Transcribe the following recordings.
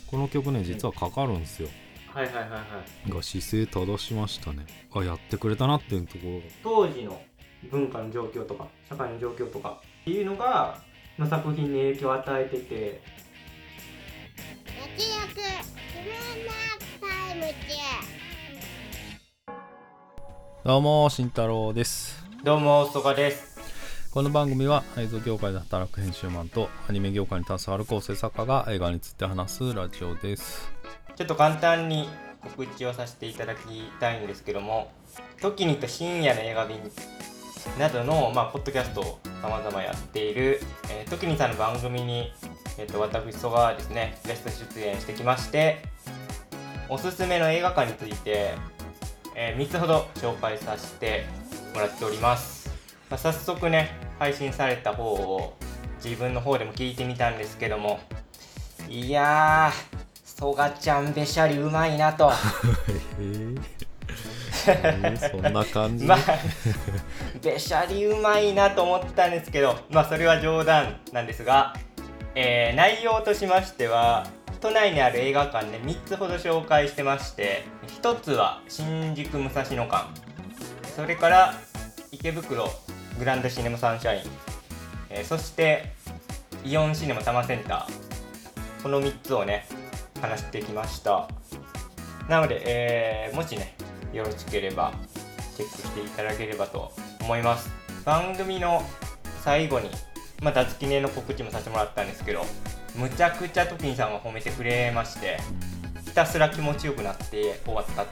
この曲ね実はかかるんですよ。 はいはいはいはい。 が姿勢正しましたね。やってくれたなっていうところが、 当時の文化の状況とか社会の状況とかっていうのが、作品に影響を与えてて、 焼肉自分のタイムどうも慎太郎です。 どうも曽我です。 この番組は映像業界で働く編集マンとアニメ業界に携わる構成作家が映画について話すラジオです。 ちょっと簡単に告知をさせていただきたいんですけども、時にと深夜の映画便などの、ポッドキャストを様々やっている、時にさんの番組に、私曽我はですねゲスト出演してきまして、おすすめの映画館について、3つほど紹介させてもらっております。早速ね配信された方を自分の方でも聞いてみたんですけども、いやー曽我ちゃんべしゃりうまいなとそんな感じ、 べしゃりうまいなと思ったんですけど、それは冗談なんですが、内容としましては都内にある映画館で3つほど紹介してまして、1つは新宿武蔵野館、それから池袋グランドシネマサンシャイン、そしてイオンシネマ多摩センター、この3つをね話してきました。なので、もしねよろしければチェックしていただければと思います。番組の最後に脱記念の告知もさせてもらったんですけど、むちゃくちゃトキンさんが褒めてくれまして、ひたすら気持ちよくなって終わった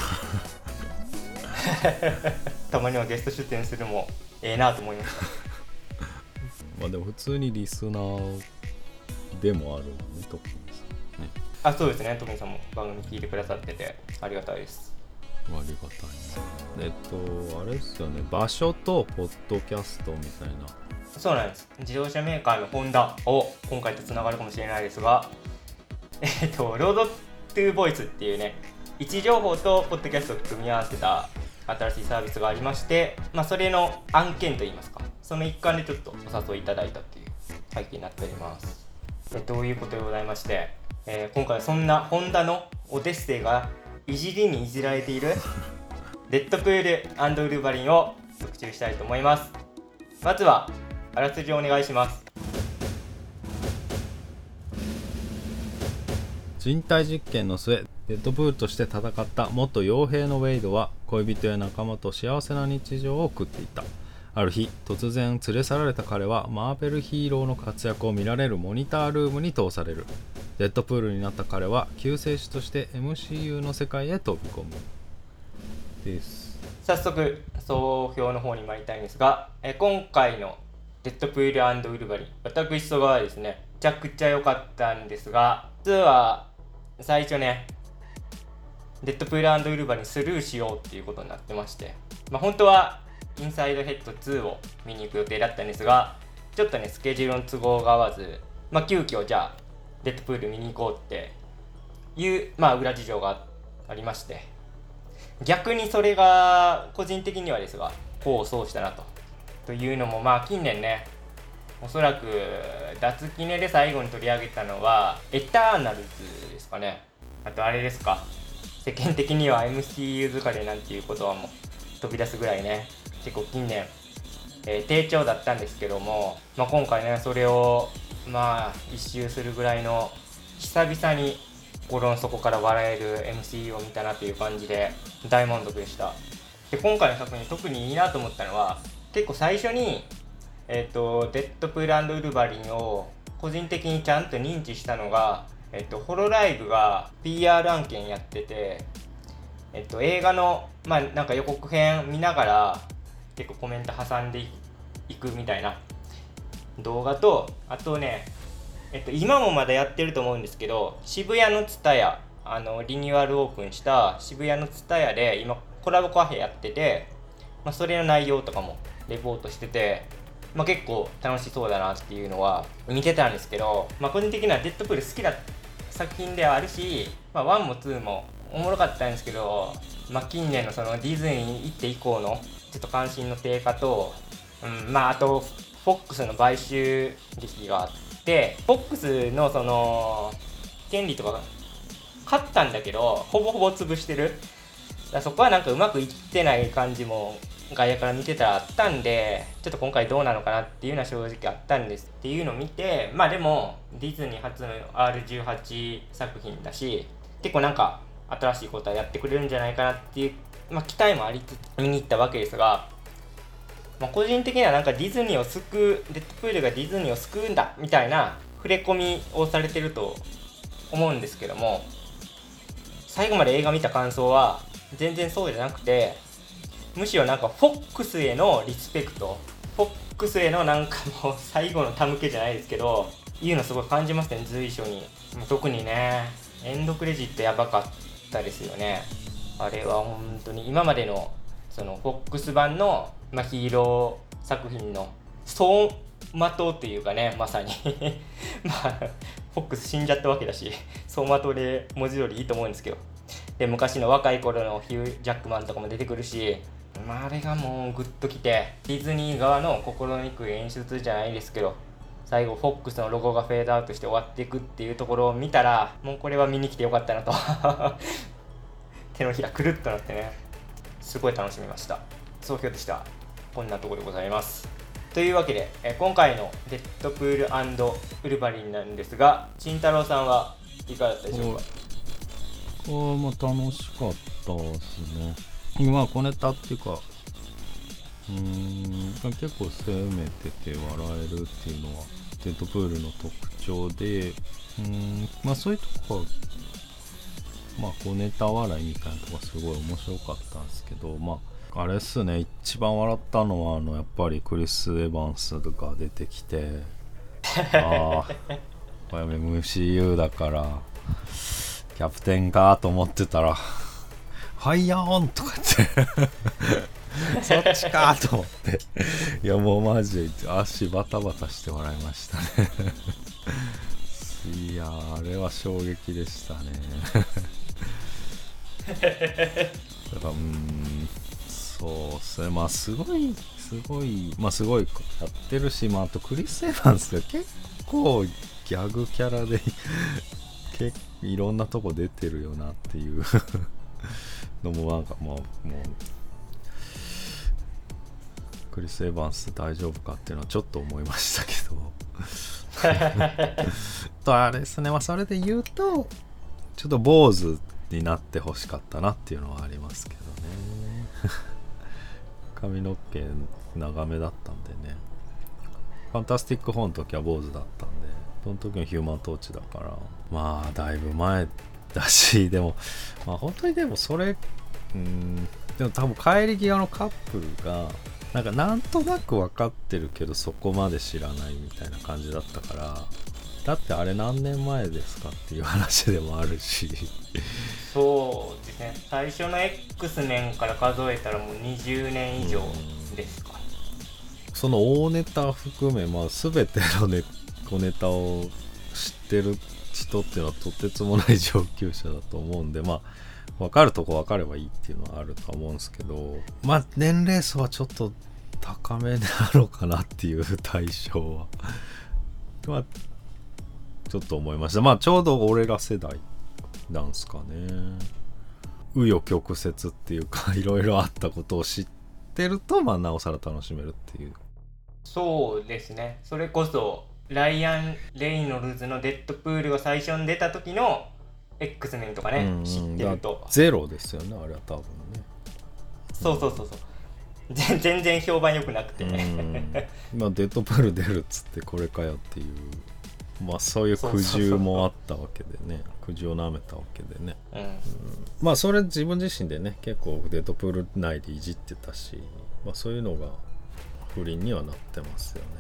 たまにはゲスト出演するもなと思いましたでも普通にリスナーでもあるね、トキンさんね。 そうですね、トキンさんも番組聞いてくださっててありがたいです。 ありがたい。あれですよね、場所とポッドキャストみたいな。 そうなんです。自動車メーカーのホンダを今回とつながるかもしれないですが、ロードトゥーボイスっていうね、位置情報とポッドキャストを組み合わせた新しいサービスがありまして、それの案件といいますか、その一環でちょっとお誘いいただいたっていう背景になっております。ということでございまして、今回はそんなホンダのオデッセイがいじりにいじられているデッドプール&ウルヴァリンを特集したいと思います。まずはあらすじをお願いします。 人体実験の末、デッドプールとして戦った元傭兵のウェイドは恋人や仲間と幸せな日常を送っていた。ある日、突然連れ去られた彼はマーベルヒーローの活躍を見られるモニタールームに通される。デッドプールになった彼は救世主として MCU の世界へ飛び込むです。 早速総評の方に参りたいんですが、今回のデッドプール&ウルヴァリン、私曽我はですねめちゃくちゃ良かったんですが、実は最初ねデッドプール&ウルヴァリンスルーしようっていうことになってまして、本当はインサイドヘッド2を見に行く予定だったんですが、ちょっとねスケジュールの都合が合わず、急遽じゃあデッドプール見に行こうっていう裏事情がありまして、逆にそれが個人的にはですが功を奏したなというのも、近年ねおそらく脱記ネで最後に取り上げたのはエターナルズですかね。あとあれですか、世間的には MCU 疲れなんていうことはもう飛び出すぐらいね結構近年、低調だったんですけども、今回ねそれを一周するぐらいの久々に心の底から笑える MCU を見たなという感じで大満足でした。で今回の作品特にいいなと思ったのは、結構最初にデッドプール&ウルヴァリンを個人的にちゃんと認知したのが、ホロライブが PR 案件やってて、映画のなんか予告編見ながら結構コメント挟んでいくみたいな動画と、あとね今もまだやってると思うんですけど、渋谷のツタヤ、リニューアルオープンした渋谷のツタヤで今コラボカフェやってて、それの内容とかもレポートしてて、結構楽しそうだなっていうのは見てたんですけど、個人的にはデッドプール好きな作品ではあるし、1も2もおもろかったんですけど、近年のそのディズニーに行って以降のちょっと関心の低下と、あとフォックスの買収劇があって、フォックスのその権利とか買ったんだけどほぼほぼ潰してる。そこはなんかうまくいってない感じも外野から見てたらあったんで、ちょっと今回どうなのかなっていうのは正直あったんですっていうのを見て、まあでもディズニー初の R18 作品だし、結構なんか新しいことはやってくれるんじゃないかなっていう、まあ、期待もありつつ見に行ったわけですが、まあ、個人的にはなんかデッドプールがディズニーを救うんだみたいな触れ込みをされてると思うんですけども、最後まで映画見た感想は全然そうじゃなくて、むしろなんかフォックスへのリスペクト、フォックスへのなんかもう最後の手向けじゃないですけど、いうのすごい感じますね、随所に。特にね、エンドクレジットやばかったですよね。あれは本当に今までのそのフォックス版の、まあ、ヒーロー作品の走馬灯っていうかね、まさにまあフォックス死んじゃったわけだし、走馬灯で文字通りいいと思うんですけど、で昔の若い頃のヒュー・ジャックマンとかも出てくるし、まあ、あれがもうグッときて、ディズニー側の心にくい演出じゃないですけど、最後フォックスのロゴがフェードアウトして終わっていくっていうところを見たら、もうこれは見に来てよかったなと手のひらくるっとなってね、すごい楽しみました。総評としてはこんなところでございます。というわけで、今回のデッドプール&ウルヴァリンなんですが、慎太郎さんはいかがだったでしょうか。 まあ楽しかったですね。まあ小ネタっていうか、結構攻めてて笑えるっていうのはデッドプールの特徴で、まあそういうとこはまあ小ネタ笑いみたいなとこはすごい面白かったんですけど、まああれっすね、一番笑ったのはやっぱりクリス・エヴァンスが出てきてああMCU だからキャプテンかと思ってたらファイヤーオンとか言ってそっちかと思っていやもうマジで足バタバタして笑いましたねいやあれは衝撃でしたねだからそうっすね、まあすごいまあすごいやってるし、まああとクリス・エヴァンスが結構ギャグキャラで結構いろんなとこ出てるよなっていうのもなんかもうクリス・エヴァンス大丈夫かっていうのはちょっと思いましたけどとあれですね、まあそれで言うとちょっと坊主になってほしかったなっていうのはありますけどね髪の毛長めだったんでね。ファンタスティック4の時は坊主だったんで、その時のヒューマントーチだから、まあだいぶ前だし、でもまあ本当にでもそれでも多分帰り際のカップルがなんとなく分かってるけどそこまで知らないみたいな感じだったから、だってあれ何年前ですかっていう話でもあるしそうですね、最初の X メンから数えたらもう20年以上ですか。 その大ネタ含め、まあ、全ての小ネタを知ってる人っていうのはとてつもない上級者だと思うんで、まあ分かるとこ分かればいいっていうのはあると思うんですけど、まあ年齢層はちょっと高めなのかなっていう対象はまあちょっと思いました。まあちょうど俺ら世代なんすかね。紆余曲折っていうかいろいろあったことを知ってると、まあなおさら楽しめるっていう。 そうですね、それこそライアン・レイノルズのデッドプールが最初に出た時の X メンとかね、知ってるとゼロですよね、あれは多分ね。 そう全然評判良くなくてまあデッドプール出るっつってこれかよっていう、まあそういう苦渋もあったわけでね、苦渋をなめたわけでね、まあそれ自分自身でね結構デッドプール内でいじってたし、まあそういうのが不倫にはなってますよね。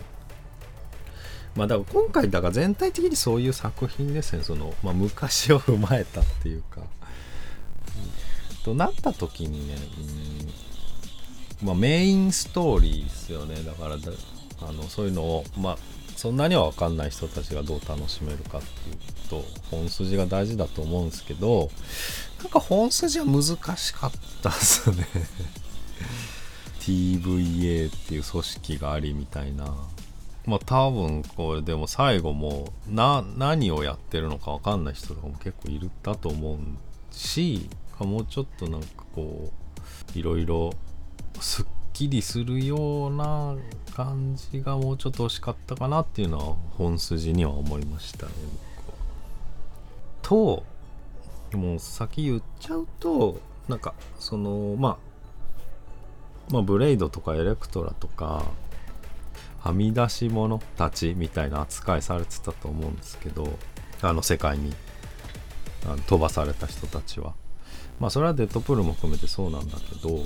まあだから今回だから全体的にそういう作品ですね、その、まあ、昔を踏まえたっていうか、となった時にね、まあメインストーリーですよね。だからそういうのをまあそんなには分かんない人たちがどう楽しめるかっていうと本筋が大事だと思うんですけど、なんか本筋は難しかったですねTVA っていう組織がありみたいな、 まあ多分これでも最後も何をやってるのか分かんない人とかも結構いるだと思うし、もうちょっとなんかこういろいろすっきりするような感じがもうちょっと欲しかったかなっていうのは本筋には思いましたね、僕は。ともう先言っちゃうと、なんかそのまあブレイドとかエレクトラとかはみ出し者たちみたいな扱いされてたと思うんですけど、世界に飛ばされた人たちは、まあそれはデッドプールも含めてそうなんだけど、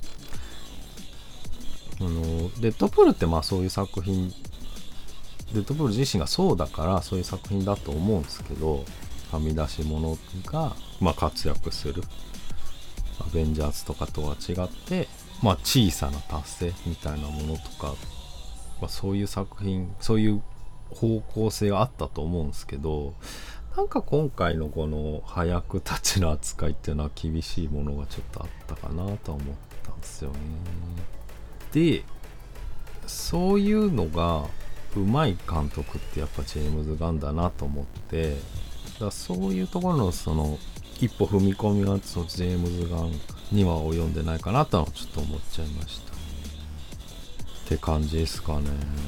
デッドプールってまあそういう作品、デッドプール自身がそうだからそういう作品だと思うんですけど、はみ出し者がまあ活躍するアベンジャーズとかとは違って、まあ小さな達成みたいなものとか、まあ、そういう作品、そういう方向性があったと思うんですけど、なんか今回のこの早役たちの扱いっていうのは厳しいものがちょっとあったかなとは思ったんですよね。で、そういうのがうまい監督ってやっぱジェームズ・ガンだなと思って、だからそういうところのその一歩踏み込みがそのジェームズ・ガンには及んでないかなとはちょっと思っちゃいましたねって感じですかね。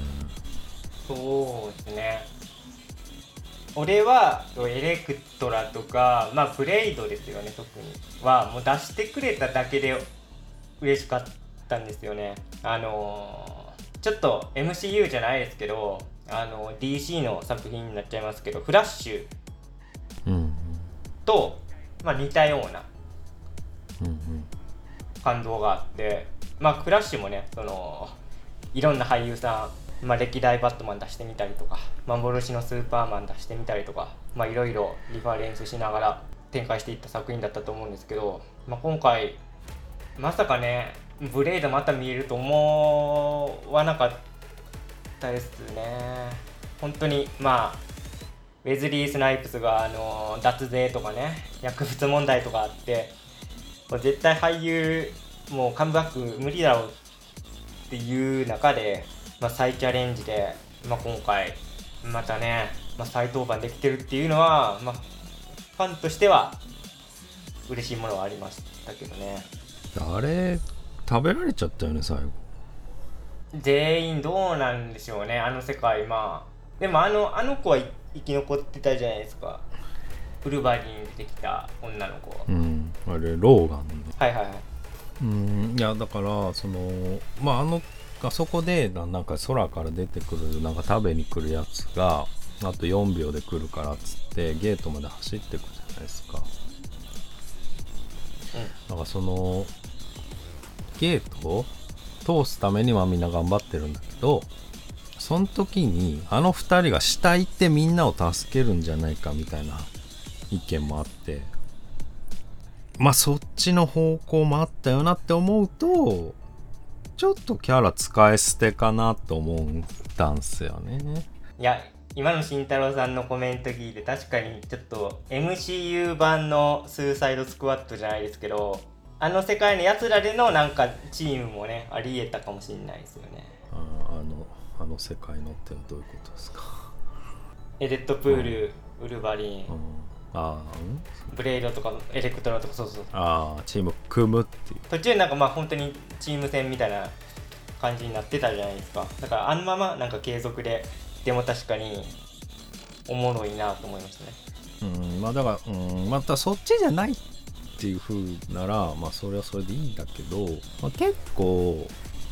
そうですね。俺はエレクトラとか、まあブレイドですよね、特にはもう出してくれただけで嬉しかったんですよね。ちょっと MCU じゃないですけど、DC の作品になっちゃいますけど、フラッシュと、まあ、似たような感動があって、まあフラッシュもね、そのいろんな俳優さん、まあ、歴代バットマン出してみたりとか、幻のスーパーマン出してみたりとか、まあいろいろリファレンスしながら展開していった作品だったと思うんですけど、まあ、今回まさかねブレイドまた見えると思わなかったですね。本当にまあウェズリー・スナイプスが脱税とかね、薬物問題とかあって、もう絶対俳優もうカムバック無理だろうっていう中で、まあ、再チャレンジで、まあ、今回またね、まあ、再登板できてるっていうのは、まあ、ファンとしては嬉しいものはありましたけどね。 あれ食べられちゃったよね最後。 全員どうなんでしょうね、あの世界。まあでもあの子は生き残ってたじゃないですか、ウルヴァリンに出てきた女の子。 あれローガンね。 はいはいはい。 いやだからそのまああそこでなんか空から出てくるなんか食べに来るやつがあと4秒で来るからっつってゲートまで走ってくじゃないですか。だからそのゲートを通すためにはみんな頑張ってるんだけど、その時にあの2人が下行ってみんなを助けるんじゃないかみたいな意見もあって、まあそっちの方向もあったよなって思うとちょっとキャラ使い捨てかなと思ったんすよね。 いや今の慎太郎さんのコメント聞いて確かにちょっと MCU 版のスーサイドスクワットじゃないですけど、あの世界のやつらでのなんかチームもねありえたかもしれないですよね。 あの世界のってどういうことですか。 レッドプール、ウルヴァリン、ブレイドとかエレクトラとか、そうチーム組むっていう。 途中なんかまあ本当にチーム戦みたいな感じになってたじゃないですか。だからあのままなんか継続ででも確かにおもろいなと思いましたね。 まあだからまたそっちじゃないっていう風ならまあそれはそれでいいんだけど、まあ、結構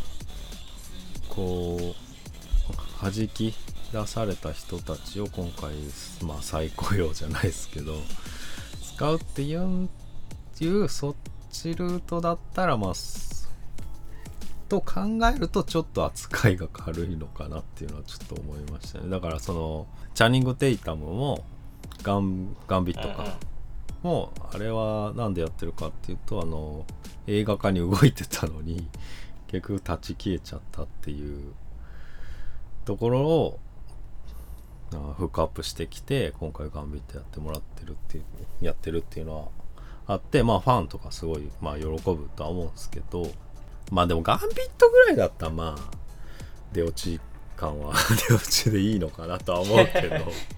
こう弾き出された人たちを今回まあ再雇用じゃないですけど使うっていうそっちルートだったらまあと考えるとちょっと扱いが軽いのかなっていうのはちょっと思いましたね。だからそのチャニング・テイタムもガンビットかもうあれはなんでやってるかっていうと映画化に動いてたのに結局立ち消えちゃったっていうところをフックアップしてきて今回ガンビットやってもらってるっていうのはあって、まあファンとかすごいまあ喜ぶとは思うんですけど、まあでもガンビットぐらいだったらまあ出落ち感は出落ちでいいのかなとは思うけど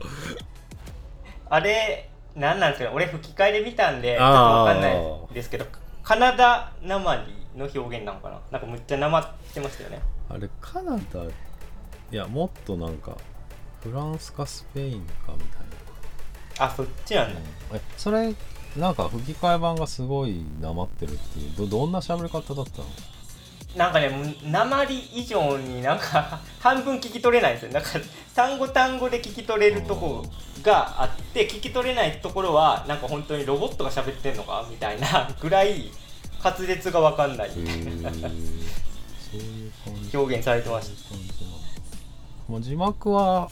あれなんなんですかね、俺吹き替えで見たんでちょっとわかんないですけど、カナダなまりの表現なのかな、なんかむっちゃなまってましたよね。 あれカナダ、いやもっとなんかフランスかスペインかみたいあ、そっちなんだ、 それなんか吹き替え版がすごいなまってるっていう、どんな喋り方だったの？ なんかね、なまり以上になんか半分聞き取れないんですよ。なんか単語単語で聞き取れるとこがあって、聞き取れないところはなんか本当にロボットが喋ってんのかみたいなぐらい滑舌が分かんないみたいなそういう感じ表現されてました。 まあ、字幕は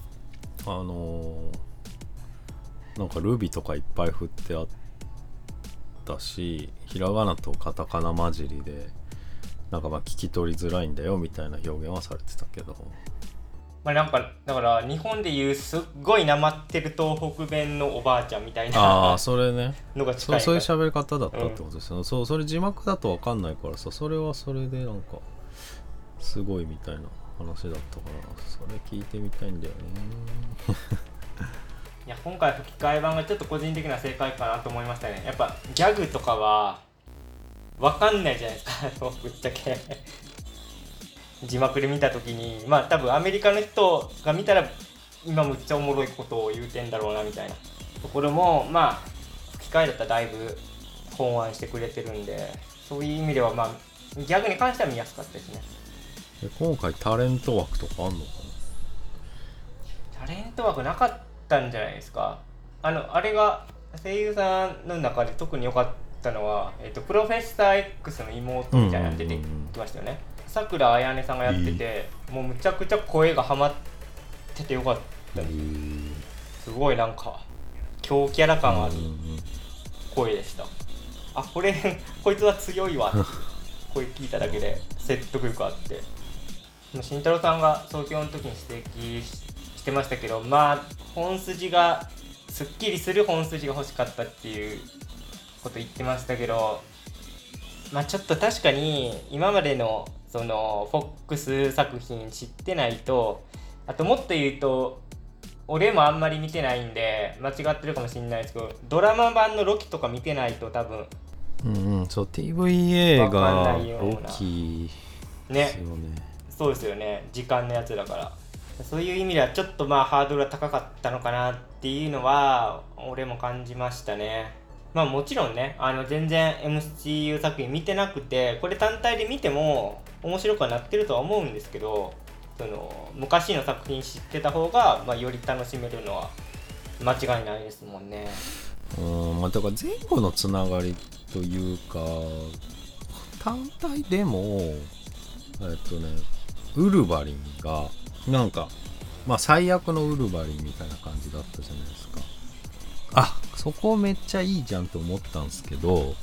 なんかルビとかいっぱい振ってあったし、ひらがなとカタカナ混じりでなんかまあ聞き取りづらいんだよみたいな表現はされてたけど、 まあなんかだから日本でいうすっごいなまってる東北弁のおばあちゃんみたいなそれねのが近いそういう喋り方だったってことですよね、そうそれ字幕だと分かんないからさ、それはそれでなんかすごいみたいな話だったから、それ聞いてみたいんだよねいや今回吹き替え版がちょっと個人的な正解かなと思いましたね。やっぱギャグとかは分かんないじゃないですかぶっちゃけ字幕で見た時に、まあ多分アメリカの人が見たら今むっちゃおもろいことを言うてんだろうなみたいなところも、まあ吹き替えだったらだいぶ本案してくれてるんで、そういう意味ではまあギャグに関しては見やすかったですね。 今回タレント枠とかあんのかタレント枠なかったんじゃないですか。あれが声優さんの中で特に良かったのは、プロフェッサー X の妹みたいなの出てきましたよね。さくらあやねさんがやってて、もうむちゃくちゃ声がハマっててよかったです。すごいなんか強キャラ感ある声でした。あ、こいつは強いわ声聞いただけで説得力あって、慎太郎さんが総評の時に指摘してましたけど、まあ本筋がすっきりする本筋が欲しかったっていうこと言ってましたけど、まあちょっと確かに今までのそのフォックス作品知ってないと、あともっと言うと俺もあんまり見てないんで間違ってるかもしれないですけど、ドラマ版のロキとか見てないと多分そう TVA がロキですよね。 そうですよね、時間のやつだから。そういう意味ではちょっとまあハードルは高かったのかなっていうのは俺も感じましたね。まあもちろんね、全然 MCU 作品見てなくてこれ単体で見ても面白くはなってるとは思うんですけど、その昔の作品知ってた方が、まあ、より楽しめるのは間違いないですもんね。 まあだから前後のつながりというか、単体でもウルヴァリンがなんかまあ最悪のウルヴァリンみたいな感じだったじゃないですか。あ、そこめっちゃいいじゃんと思ったんですけど、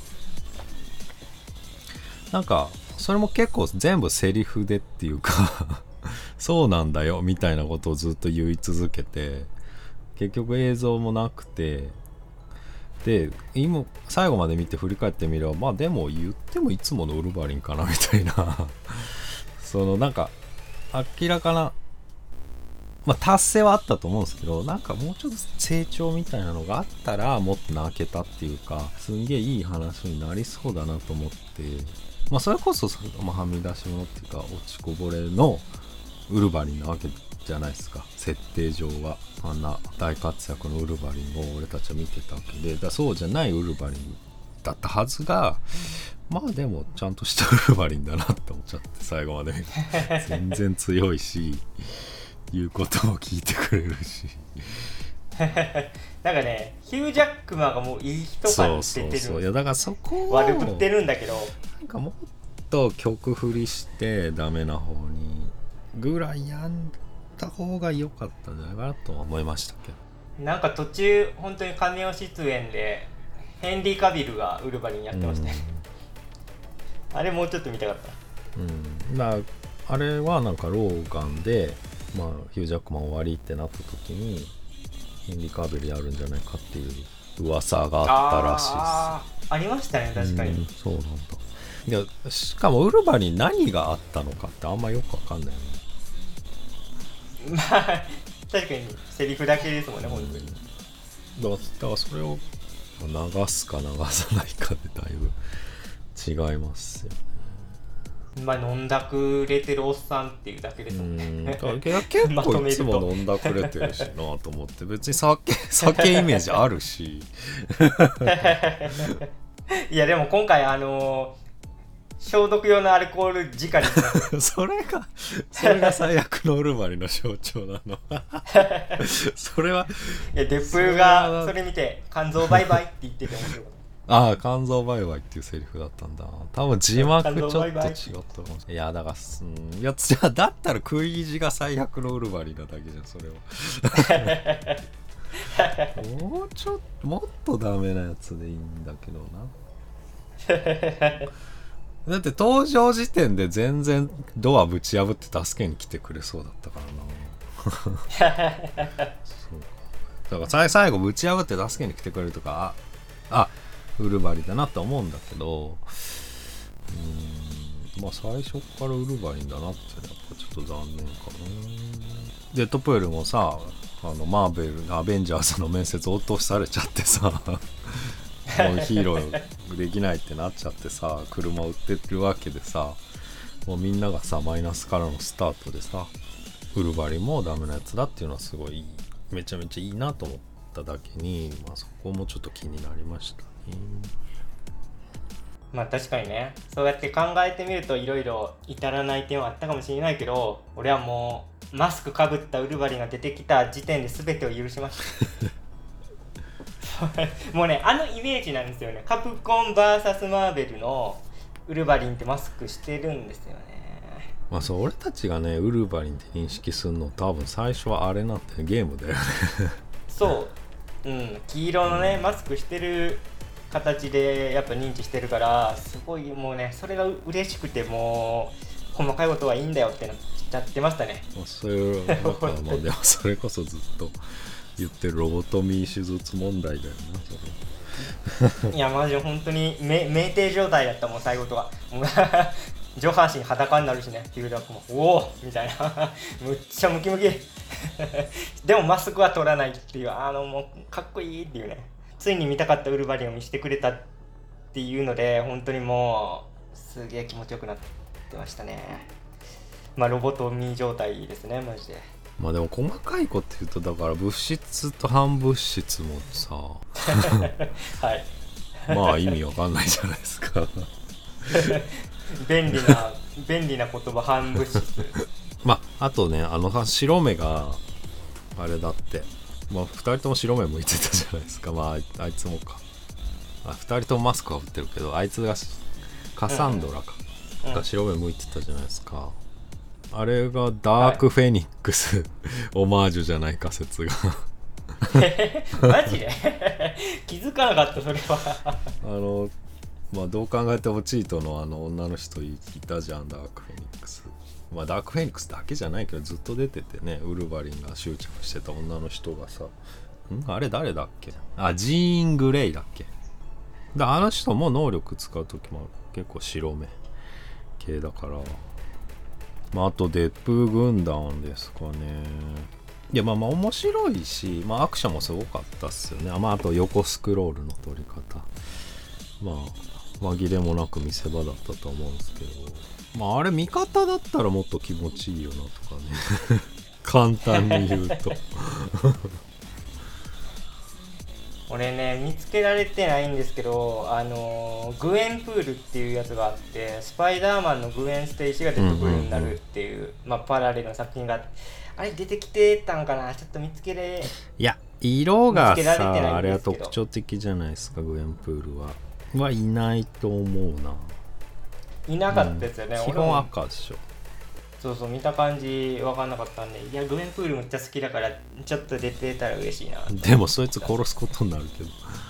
なんかそれも結構全部セリフでっていうかそうなんだよみたいなことをずっと言い続けて、結局映像もなくて、で今最後まで見て振り返ってみれば、まあでも言ってもいつものウルヴァリンかなみたいなそのなんか明らかな、まあ達成はあったと思うんですけど、なんかもうちょっと成長みたいなのがあったらもっと泣けたっていうか、すんげえいい話になりそうだなと思って、まあそれこそ、まあ、はみ出し物っていうか落ちこぼれのウルヴァリンなわけじゃないですか、設定上は。あんな大活躍のウルヴァリンを俺たちは見てたわけで、そうじゃないウルヴァリンだったはずが、まあでもちゃんとしたウルヴァリンだなって思っちゃって、最後まで全然強いし言うことを聞いてくれるしなんかね、ヒュージャックマンがもういい人感出てる。 いやだからそこを悪ぶってるんだけど、 なんかもっと曲振りしてダメな方にぐらいやんだ方が良かったんじゃないかなと思いましたけど、 なんか途中本当にカメオ出演でヘンリー・カビルがウルヴァリンやってましたね、あれもうちょっと見たかった。 だからあれはなんかローガンで、まあ、ヒュージャックマン終わりってなった時にヘンリー・カビルやるんじゃないかっていう噂があったらしいです。 ありましたね、確かに。 そうなんだ。いやしかもウルヴァリン何があったのかってあんまよくわかんないよね。 まあ確かにセリフだけですもんね、本当に。 だからそれを流すか流さないかでだいぶ違いますよね。 まあ飲んだくれてるおっさんっていうだけですもんね。 結構いつも飲んだくれてるしなと思って、別に酒イメージあるしいやでも今回消毒用のアルコール直にそれが最悪のウルバリンの象徴なのそれはいやデップルがそれ見て肝臓バイバイって言ってて面白かった。 ああ、肝臓バイバイっていうセリフだったんだ。多分字幕ちょっと違ったかもしれない。いやだからいやじゃあだったら食い意地が最悪のウルバリンなだけじゃんそれはもっとダメなやつでいいんだけどなだって登場時点で全然ドアぶち破って助けに来てくれそうだったからなそうだから最後ぶち破って助けに来てくれるとかウルバリンだなと思うんだけど、まあ最初からウルバリンだなってやっぱちょっと残念かな。デッドプールもさマーベルアベンジャーズの面接落とされちゃってさもうヒーローできないってなっちゃってさ車売ってるわけでさ、もうみんながさマイナスからのスタートでさウルバリンもダメなやつだっていうのはすごいめちゃめちゃいいなと思っただけに、まあ、そこもちょっと気になりましたね。 まあ確かにね、そうやって考えてみるといろいろ至らない点はあったかもしれないけど、俺はもうマスクかぶったウルバリンが出てきた時点で全てを許しましたもうね、あのイメージなんですよね。カプコン VS マーベルのウルバリンってマスクしてるんですよね。 まあそう俺たちがねウルバリンって認識するの多分最初はあれなんてゲームだよねそう、黄色のねマスクしてる形でやっぱ認知してるから、すごいもうねそれが嬉しくて、もう細かいことはいいんだよってなっちゃってましたね。 それだからまあでもそれこそずっと言ってるロボトミー手術問題だよなそれいやマジで本当に酩酊状態だったもん最後とはもう上半身裸になるしね、ヒューダックもおおみたいなむっちゃムキムキでもマスクは取らないっていう、もうかっこいいっていうね、ついに見たかったウルヴァリンを見せてくれたっていうので、本当にもうすげえ気持ちよくなってましたね。まあロボトミー状態ですねマジで。 まあでも細かいこと言うとだから物質と反物質もさはいまあ意味わかんないじゃないですか便利な言葉反物質まああとね白目があれだって、まあ2人とも白目向いてたじゃないですか。まああいつもか2人ともマスクかぶってるけど、あいつがカサンドラか、が白目向いてたじゃないですか。あれがダークフェニックス、はい、オマージュじゃないか説がマジで気づかなかったそれはまあどう考えてもチートの女の人いたじゃん、ダークフェニックス。まあダークフェニックスだけじゃないけどずっと出ててね、ウルヴァリンが執着してた女の人がさ、あれ誰だっけ、ジーン・グレイだっけ。あの人も能力使う時も結構白目系だから、まあ、あとデップ軍団ですかね。いやまあ面白いし、まあアクションもすごかったっすよね。まああと横スクロールの撮り方、まあ紛れもなく見せ場だったと思うんですけど、まああれ味方だったらもっと気持ちいいよなとかね簡単に言うと俺ね見つけられてないんですけど、グエンプールっていうやつがあって、スパイダーマンのグエン・ステイシーがデッドプールになるっていう、まあパラレルの作品があれ出てきてたんかな、ちょっと見つけれ、 いや色がさあれは特徴的じゃないですか。グエンプールはいないと思うな。 いなかったですよね、 基本赤でしょ。 そうそう、見た感じ分かんなかったんで、いやグエンプールめっちゃ好きだからちょっと出てたら嬉しいな。 でもそいつ殺すことになるけど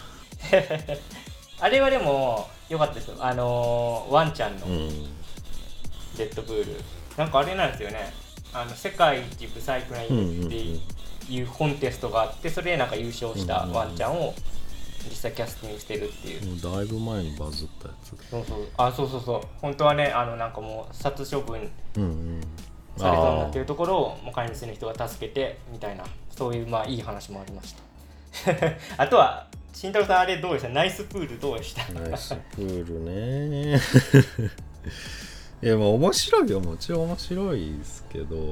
あれはでも良かったですよ、ワンちゃんのデッドプール、なんかあれなんですよね、世界一ブサイクな犬っていうコンテストがあって、それでなんか優勝したワンちゃんを実際キャスティングしてるっていう、 もうだいぶ前にバズったやつ。 そうそうそう、本当はねなんかもう殺処分されそうになっているところをもう飼い主の人が助けてみたいな、そういうまあいい話もありましたあとは慎太郎さん、あれどうでした？ナイスプールどうでした？ ナイスプールねいやまあ面白いよ、もちろん面白いですけど、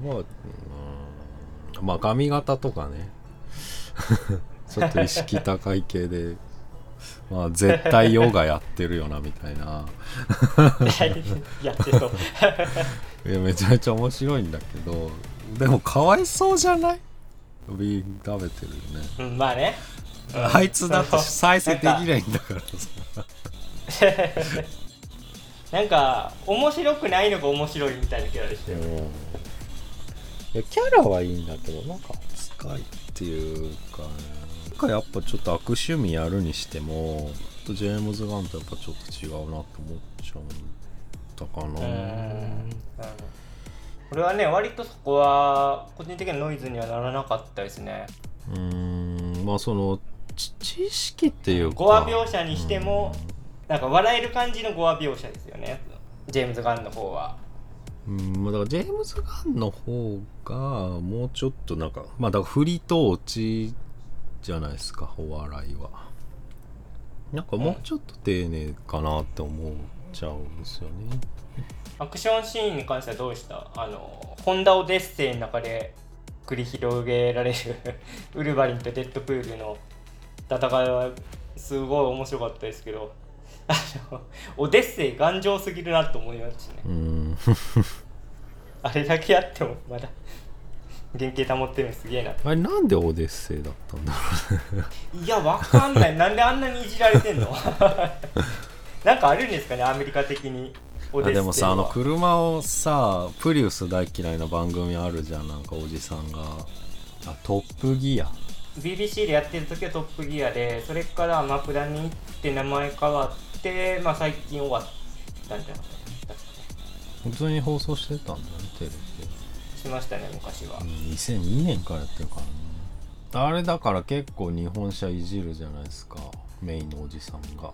まあ髪型とかねちょっと意識高い系でまあ絶対ヨガやってるよなみたいなやってそういやめちゃめちゃ面白いんだけど、でもかわいそうじゃない？ビーン食べてるよね、 うん、まあね、 あいつだって再生できないんだからさなんか面白くないのが面白いみたいなキャラでしたよ、 いやキャラはいいんだけど、なんか扱いっていうかね、なんかやっぱちょっと悪趣味やるにしてもジェームズ・ガンとやっぱちょっと違うなって思っちゃったかな。 俺はね割とそこは個人的なノイズにはならなかったですね。 まあその知識っていうか語話描写にしてもなんか笑える感じの語話描写ですよね、ジェームズ・ガンの方は。 だからジェームズ・ガンの方がもうちょっとなんかまあだから振りとオチじゃないですか、お笑いは。なんかもうちょっと丁寧かなって思っちゃうんですよね。 アクションシーンに関してはどうでした？ホンダオデッセイの中で繰り広げられるウルヴァリンとデッドプールの戦いはすごい面白かったですけど、オデッセイ頑丈すぎるなと思いましたね。あれだけやってもまだ原型保ってるのすげえな。 あれなんでオデッセイだったんだろうねいやわかんない。なんであんなにいじられてんのなんかあるんですかね、アメリカ的に。 でもさ、車をさ、プリウス大嫌いな番組あるじゃん、なんかおじさんが。トップギア BBC でやってる時はトップギアで、それからアマプラに行って名前変わって、まあ最近終わったんじゃなかったですかね。 普通に放送してたんだね、テレビしてましたね、昔は。 2002年からやってるからね。あれだから結構日本車いじるじゃないですか、メインのおじさんが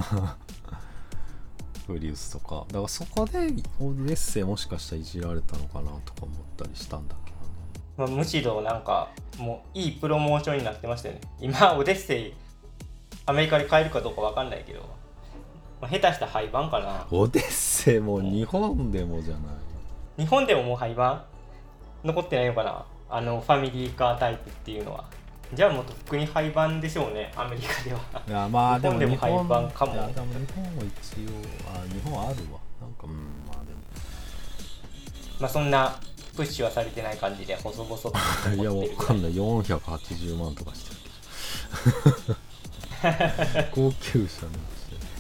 プリウスとかだから、そこでオデッセイもしかしたらいじられたのかなとか思ったりしたんだけどね。 まあ、むしろなんかもういいプロモーションになってましたよね。今オデッセイアメリカで買えるかどうかわかんないけど、まあ、下手した廃盤かな。 オデッセイも日本でもじゃない？ 日本でももう廃盤残ってないのかな、ファミリーカータイプっていうのは。じゃあもうとっくに廃盤でしょうね、アメリカでは。 いやまあでも日本でも廃盤かも。 いやでも日本は一応日本あるわ、なんかまあでもまあそんなプッシュはされてない感じで細々といやわかんない、480万とかしてるけど高級車なんですよ。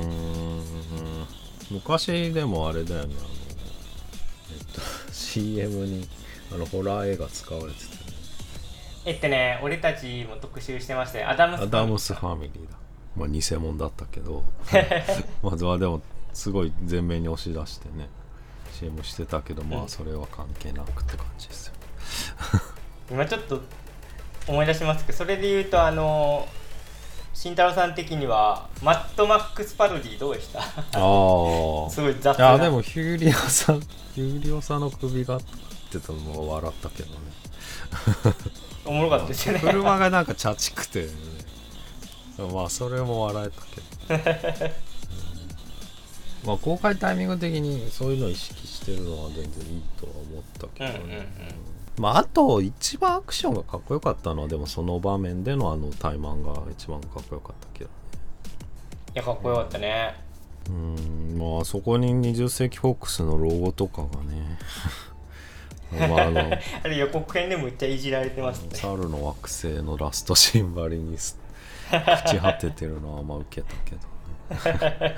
昔でもあれだよね、CM にホラー映画使われてたね。 俺たちも特集してましたよ。アダムスファミリーだ。まあ偽物だったけどまずはでもすごい前面に押し出してね CM してたけど、まあそれは関係なくって感じですよ今ちょっと思い出しますけど、それで言うと慎太郎さん的にはマッドマックスパロディどうでした？すごい雑な。 いやでもヒューリオさんの首がってたのは笑ったけどねおもろかったですよね車がなんかチャチくて、ね、まあそれも笑えたけど、まあ公開タイミング的にそういうのを意識してるのは全然いいとは思ったけどね、まああと一番アクションがかっこよかったのはでもその場面でのタイマンが一番かっこよかったけどね。 いやかっこよかったね。 まあそこに20世紀フォックスのロゴとかがねまああれ予告編でもめっちゃいじられてますね。 猿の惑星のラストシーンばりに朽ち果ててるのはまあ受けたけどね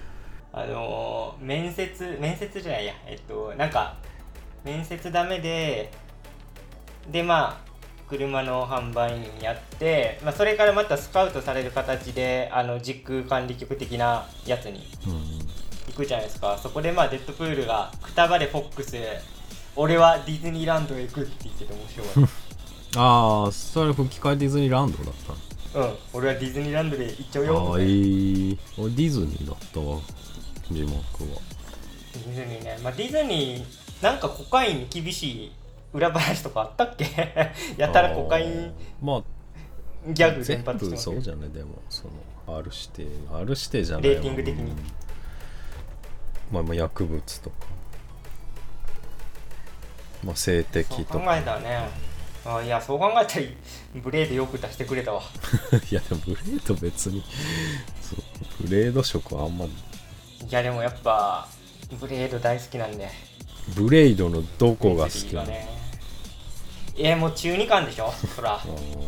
面接じゃないやなんか面接ダメでまあ車の販売員やって、まあ、それからまたスカウトされる形で時空管理局的なやつに行くじゃないですか。そこでまあデッドプールがくたばれフォックス、俺はディズニーランドへ行くって言ってて面白いああそれ吹き替えディズニーランドだったの？俺はディズニーランドで行っちゃうよ。 俺ディズニーだったわ字幕は。 ディズニーね、まあ、ディズニーなんかコカインに厳しい裏話とかあったっけやたらコカインまあギャグ連全発してます部そうじゃないでもそのR 指定じゃないレーティング的に、 まあ薬物とか、まあ、性的そう考とかえたらね、いやそう考えたらブレードよく出してくれたわ。 いやでもブレード別にそうブレード色はあんまり。 いやでもやっぱブレード大好きなんで。 ブレードのどこが好きなの？ ね、もう中二感でしょそら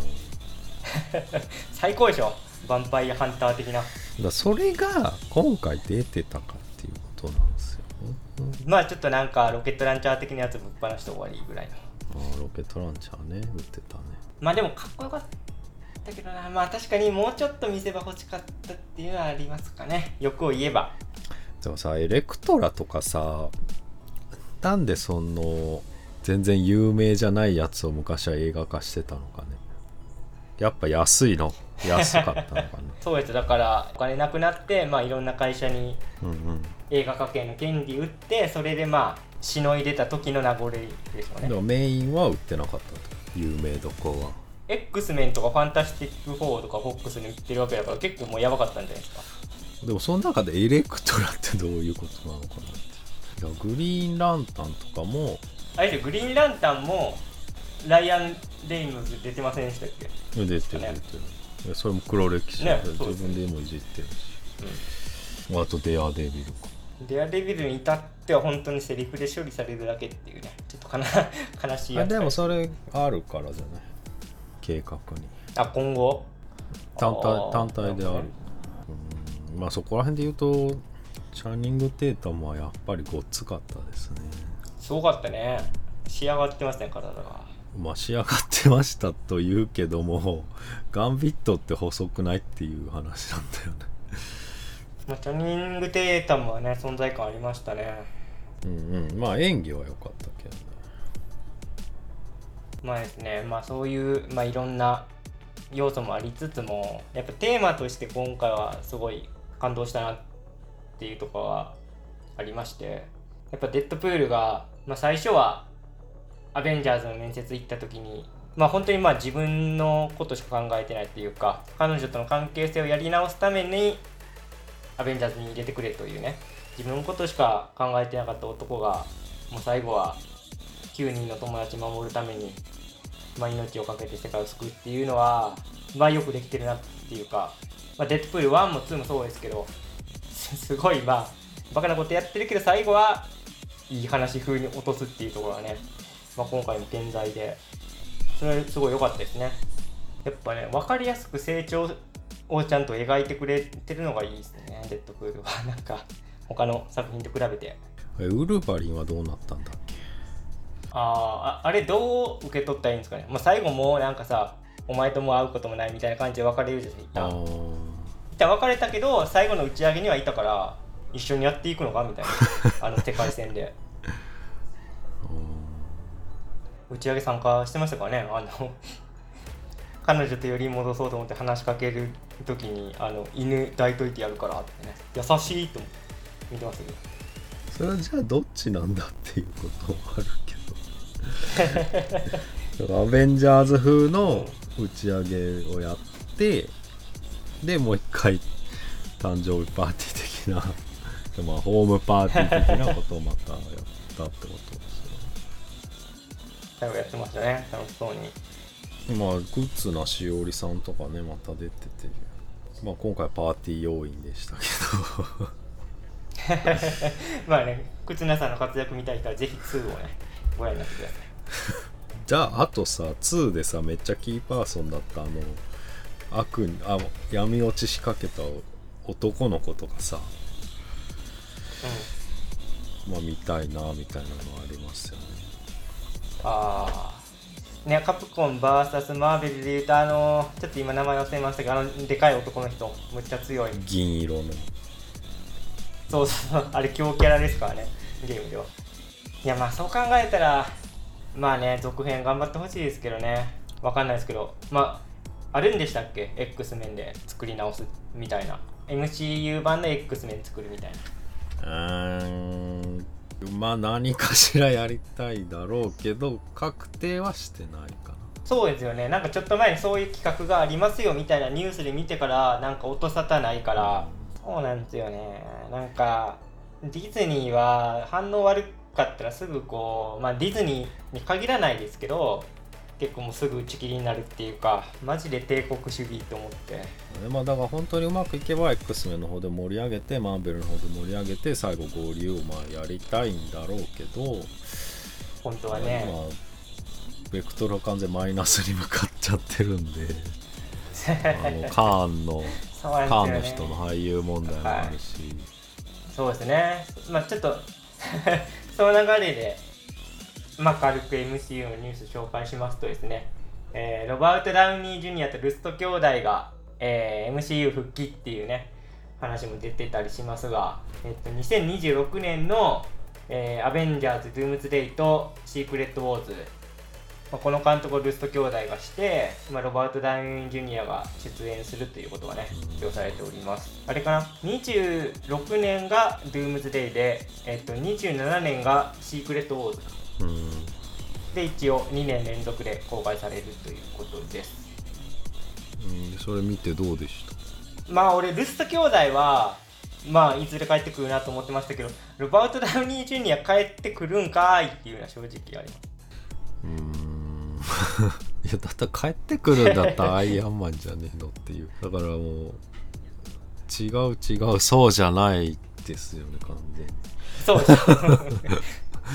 最高でしょヴァンパイアハンター的な。 だそれが今回出てたかっていうことなんですよ、 まあちょっとなんかロケットランチャー的なやつぶっ放して終わりぐらいの。 ロケットランチャーね売ってたね。 まあでもかっこよかったけどな。まあ確かにもうちょっと見せ場欲しかったっていうのはありますかね、欲を言えば。 でもさエレクトラとかさ、なんでその全然有名じゃないやつを昔は映画化してたのかね。やっぱ安かったのかねそうです。だからお金なくなって、まあいろんな会社にうんうん映画化権の権利売って、それでまあしのいでた時の名残ですよね。 でもメインは売ってなかったと、有名どこは。 X メンとかファンタスティック4とかフォックスに売ってるわけだから、結構もうやばかったんじゃないですか。 でもその中でエレクトラってどういうことなのかなって。いやグリーンランタンとかもあれでグリーンランタンもライアン・レイノルズ出てませんでしたっけ？ 出てる出てる、いやそれも黒歴史、 ね自分でもいじってるし、あとデアデビルか。 デアデビルに至っては本当にセリフで処理されるだけっていうね、ちょっと悲しいやつ。 でもそれあるからじゃない、計画に今後単体である。まあそこら辺で言うとチャーニング・テータムはやっぱりごっつかったですね。 すごかったね。仕上がってますね、体が。 まあ仕上がってましたと言うけども、ガンビットって細くないっていう話なんだよね。 チャーニング・テータムはね、存在感ありましたね。 まあ演技は良かったけどね。 まあですね、まあそういう、まあ、いろんな要素もありつつも、やっぱテーマとして今回はすごい感動したなっていうところがありまして、やっぱデッドプールが、まあ、最初はアベンジャーズの面接行った時に、まあ本当にまあ自分のことしか考えてないっていうか、彼女との関係性をやり直すためにアベンジャーズに入れてくれというね、自分のことしか考えてなかった男が、もう最後は9人の友達を守るために、まあ、命を懸けて世界を救うっていうのは、まあよくできてるなっていうか、まあ、デッドプール1も2もそうですけど、すごいまあバカなことやってるけど最後はいい話風に落とすっていうところがね、まあ、今回も健在で、それすごい良かったですね。やっぱね、分かりやすく成長をちゃんと描いてくれてるのがいいですね、デッドプールは。なんか他の作品と比べて。 ウルヴァリンはどうなったんだっけ。 あれどう受け取ったらいいんですかね。まあ、最後もなんかさ、お前とも会うこともないみたいな感じで別れるじゃないですか。一旦別れたけど最後の打ち上げにはいたから一緒にやっていくのかみたいな世界戦で打ち上げ参加してましたからね。彼女とより戻そうと思って話しかける時に犬抱いといてやるからってね、優しいと思って見てましたけど、 それはじゃあどっちなんだっていうこともあるけどアベンジャーズ風の打ち上げをやって、でもう一回誕生日パーティー的なまあホームパーティー的なことをまたやったってことですよね。 最後やってましたね、楽しそうに。 まあグッズなしおりさんとかねまた出てて、まあ今回パーティー要員でしたけどまあね、忽那さんの活躍見たい人はぜひ2をねご覧になってください。 じゃああとさ2でさめっちゃキーパーソンだった闇落ちしかけた男の子とかさ、まあ見たいなみたいなのありますよね。 ね、カプコン VS マーベルでいうとちょっと今名前忘れましたけど、でかい男の人むっちゃ強い銀色の、 そうあれ強キャラですからね、ゲームでは。いやまあそう考えたらまあね、続編頑張ってほしいですけどね。わかんないですけど、まああるんでしたっけ X メンで作り直すみたいな、 MCU 版の X メン作るみたいな。 まあ何かしらやりたいだろうけど確定はしてないかな。 そうですよね。なんかちょっと前にそういう企画がありますよみたいなニュースで見てからなんか音沙汰ないから、そうなんですよね。なんかディズニーは反応悪かったらすぐこう、まあディズニーに限らないですけど結構もうすぐ打ち切りになるっていうか、マジで帝国主義と思って。 まあだから本当にうまくいけば X メンの方で盛り上げてマーベルの方で盛り上げて最後合流をまあやりたいんだろうけど、 本当はね、 まあベクトルは完全マイナスに向かっちゃってるんでカーンの人の俳優問題もあるし、はい、 そうですね。まあちょっとその流れでまあ軽く MCU のニュース紹介しますとですね、ロバート・ダウニー・ジュニアとルスト兄弟が、MCU 復帰っていうね話も出てたりしますが、2026年の、アベンジャーズ・ドゥームズデイとシークレット・ウォーズ、まあ、この監督をルスト兄弟がして、まあ、ロバート・ダウニー・ジュニアが出演するということがね発表されております。あれかな、26年がドゥームズデイで、27年がシークレット・ウォーズで一応2年連続で公開されるということです。 それ見てどうでした？ まあ俺ルスト兄弟はまあいずれ帰ってくるなと思ってましたけど、ロバート・ダウニー・ジュニア帰ってくるんかーいっていうのは正直あります。 いやだったら帰ってくるんだったらアイアンマンじゃねえのっていう。だからもう違うそうじゃないですよね完全に。 そうです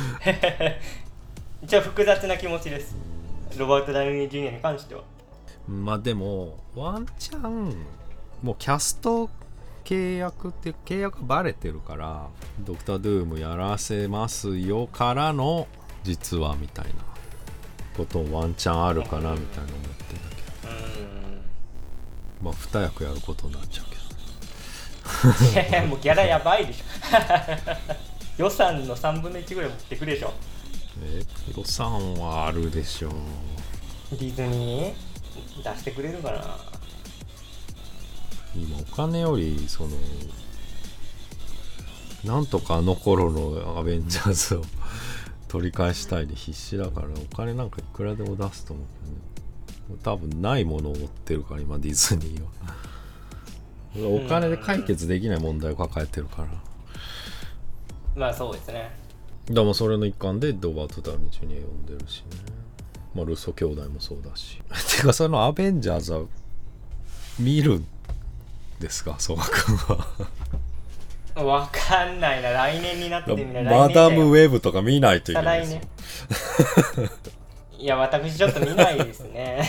一応複雑な気持ちです、ロバート・ダウニー・ジュニアに関しては。 まあでもワンチャンもうキャスト契約って契約バレてるからドクター・ドゥームやらせますよからの実はみたいなこともワンチャンあるかなみたいな思ってるけど、まあ2役やることになっちゃうけどいやもうギャラやばいでしょ予算の3分の1ぐらい持ってくるでしょ。 予算はあるでしょう。 ディズニー出してくれるかな。 今お金よりそのなんとかあの頃のアベンジャーズを取り返したいで必死だからお金なんかいくらでも出すと思うけどね。多分ないものを持ってるから今ディズニーはお金で解決できない問題を抱えてるから。 まあそうですね。 でもそれの一環でロバート・ダウニー・ジュニア呼んでるしね。まあルッソ兄弟もそうだし。てかそのアベンジャーズは見るんですか、ソワ君は。 わかんないな、来年になってみな。 マダムウェブとか見ないといけないですよ。 いや私ちょっと見ないですね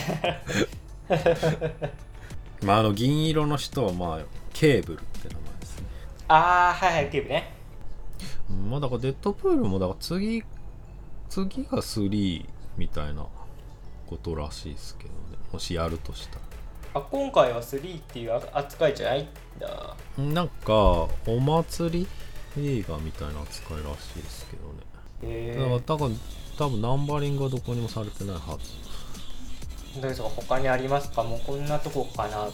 まあ銀色の人はまあケーブルって名前ですね。 ああはいはい、ケーブルね。 まあだからデッドプールもだから次が3みたいなことらしいですけどね、もしやるとしたら。 あ、今回は3っていう扱いじゃないんだ。 なんかお祭り映画みたいな扱いらしいですけどね。だから多分ナンバリングはどこにもされてないはず。 どうですか、他にありますか。もうこんなとこかな。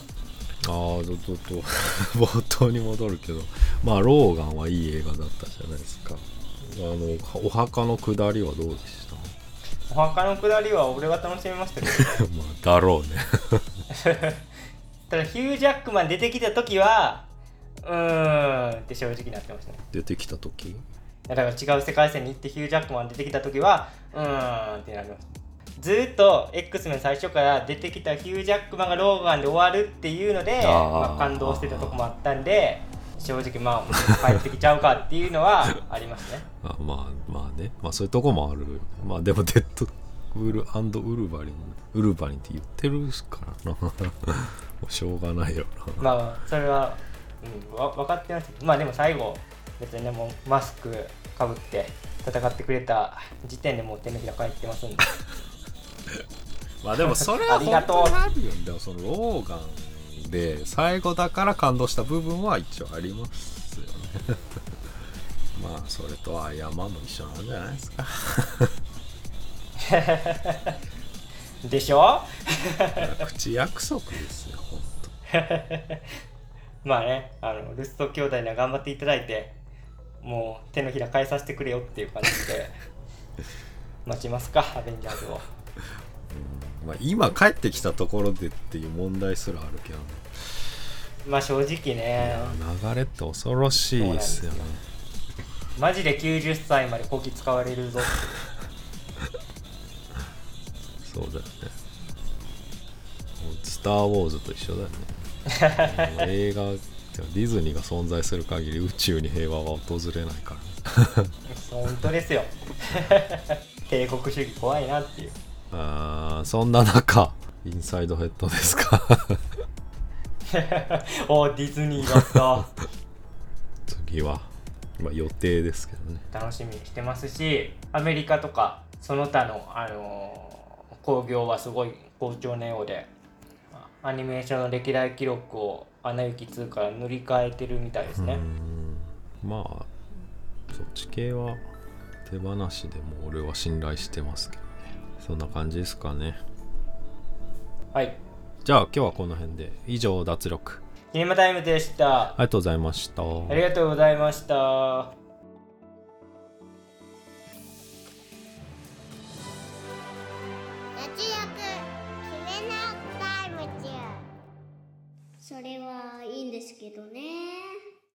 冒頭に戻るけど、まあローガンはいい映画だったじゃないですか。お墓の下りはどうでした？ お墓の下りは俺は楽しみましたけどまあだろうねただヒュー・ジャックマン出てきた時はって正直なってましたね。 出てきた時？ だから違う世界線に行ってヒュー・ジャックマン出てきた時はってなりました。ずーっと X メン最初から出てきたヒュー・ジャックマンがローガンで終わるっていうので感動してたとこもあったんで、正直まあ帰ってきちゃうかっていうのはありますねまあね、まあそういうとこもある。まあでもデッドプール&ウルヴァリンって言ってるからなもうしょうがないよな。 まあそれは、分かってます。まあでも最後別にね、もうマスクかぶって戦ってくれた時点でもう手のひら返ってますんでまあでもそれは本当にあるよね。でもそのローガンで最後だから感動した部分は一応ありますよねまあそれとアイアンマンも一緒なんじゃないですかでしょ口約束ですよ本当まあね、ルスト兄弟には頑張っていただいて、 もう手のひら返させてくれよっていう感じで待ちますか、アベンジャーズを。 まあ、今帰ってきたところでっていう問題すらあるけどね。 まあ正直ね、 流れって恐ろしいですよね。 マジで90歳までこき使われるぞってそうだよね。スター・ウォーズと一緒だよね。もう映画ディズニーが存在する限り宇宙に平和は訪れないから。 本当ですよ帝国主義怖いなっていう。 そんな中インサイドヘッドですかお、ディズニーだった次は、まあ、予定ですけどね。 楽しみにしてますし、アメリカとかその他の、興行はすごい好調なようで、アニメーションの歴代記録をアナ雪2から塗り替えてるみたいですね。 まあそっち系は手放しでも俺は信頼してますけどね。そんな感じですかね。 はい、 じゃあ今日はこの辺で。以上脱力キネマタイムでした。 ありがとうございました。 ありがとうございました。 脱力決めなタイム中。それはいいんですけどね。